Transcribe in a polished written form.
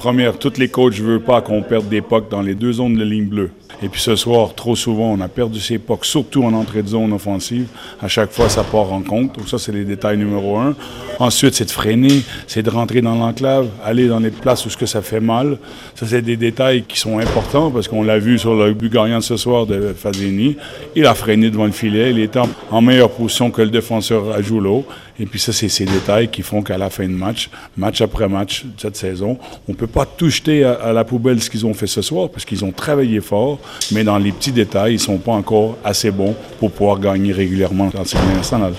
première, tous les coachs ne veulent pas qu'on perde des pucks dans les 2 zones de ligne bleue. Et puis ce soir, trop souvent, on a perdu ces pucks, surtout en entrée de zone offensive. À chaque fois, ça part en compte. Donc ça, c'est les détails numéro 1. Ensuite, c'est de freiner, c'est de rentrer dans l'enclave, aller dans les places où ça fait mal. Ça, c'est des détails qui sont importants parce qu'on l'a vu sur le but gagnant de ce soir de Fazzini. Il a freiné devant le filet. Il était en meilleure position que le défenseur à Joulot. Et puis ça, c'est ces détails qui font qu'à la fin de match après match cette saison, on ne peut pas tout jeter à la poubelle ce qu'ils ont fait ce soir parce qu'ils ont travaillé fort, mais dans les petits détails, ils ne sont pas encore assez bons pour pouvoir gagner régulièrement dans cette nationale.